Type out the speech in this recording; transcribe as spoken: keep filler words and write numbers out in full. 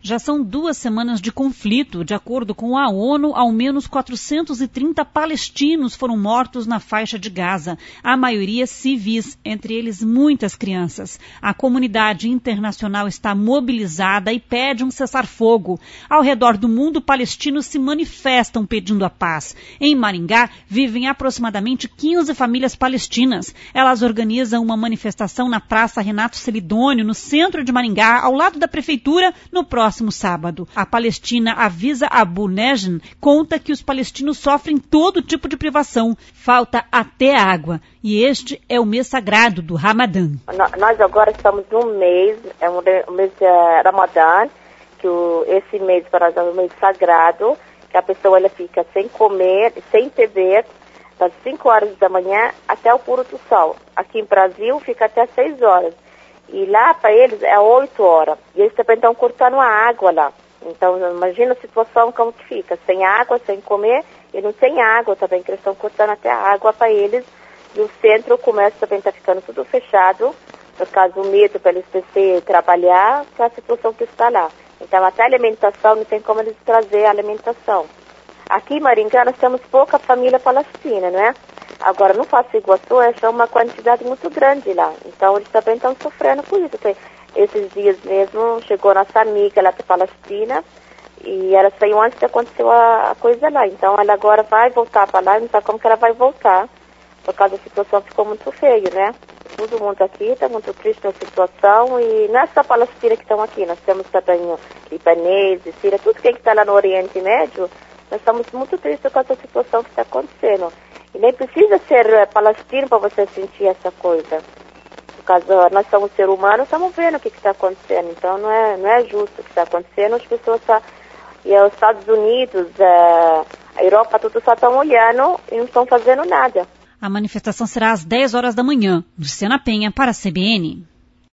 Já são duas semanas de conflito. De acordo com a ONU, ao menos quatrocentos e trinta palestinos foram mortos na faixa de Gaza. A maioria civis, entre eles muitas crianças. A comunidade internacional está mobilizada e pede um cessar-fogo. Ao redor do mundo, palestinos se manifestam pedindo a paz. Em Maringá, vivem aproximadamente quinze famílias palestinas. Elas organizam uma manifestação na Praça Renato Celidônio, no centro de Maringá, ao lado da prefeitura, no próximo sábado. A palestina Avisa Abu Nejn conta que os palestinos sofrem todo tipo de privação. Falta até água. E este é o mês sagrado do Ramadã. Nós agora estamos num mês, é um mês de Ramadã, que o, esse mês para nós é um mês sagrado, que a pessoa ela fica sem comer, sem beber, das cinco horas da manhã até o pôr do sol. Aqui em Brasil fica até seis horas. E lá para eles é oito horas. E eles também estão cortando a água lá. Então imagina a situação como que fica. Sem água, sem comer, e não tem água também, que eles estão cortando até a água para eles. E o centro, o comércio também está ficando tudo fechado, por causa do medo para eles precisarem trabalhar, que é a situação que está lá. Então até a alimentação, não tem como eles trazer a alimentação. Aqui em Maringá nós temos pouca família palestina, não é? Agora, no Foz do Iguaçu, é uma quantidade muito grande lá. Então, eles também estão sofrendo com isso. Esses dias mesmo, chegou nossa amiga lá da Palestina, e ela saiu antes de acontecer a, a coisa lá. Então, ela agora vai voltar para lá, não sabe como que ela vai voltar, por causa da situação ficou muito feio, né? Todo mundo aqui está muito triste na situação, e não é só a Palestina que estão aqui, nós temos também libaneses, síria, tudo quem está lá no Oriente Médio, nós estamos muito tristes por causa da situação que está acontecendo. E nem precisa ser uh, palestino para você sentir essa coisa. Por causa, nós somos seres humanos, estamos vendo o que está acontecendo. Então não é, não é justo o que está acontecendo. As pessoas tá, e os Estados Unidos, uh, a Europa, tudo só estão olhando e não estão fazendo nada. A manifestação será às dez horas da manhã. Luciana Penha para a C B N.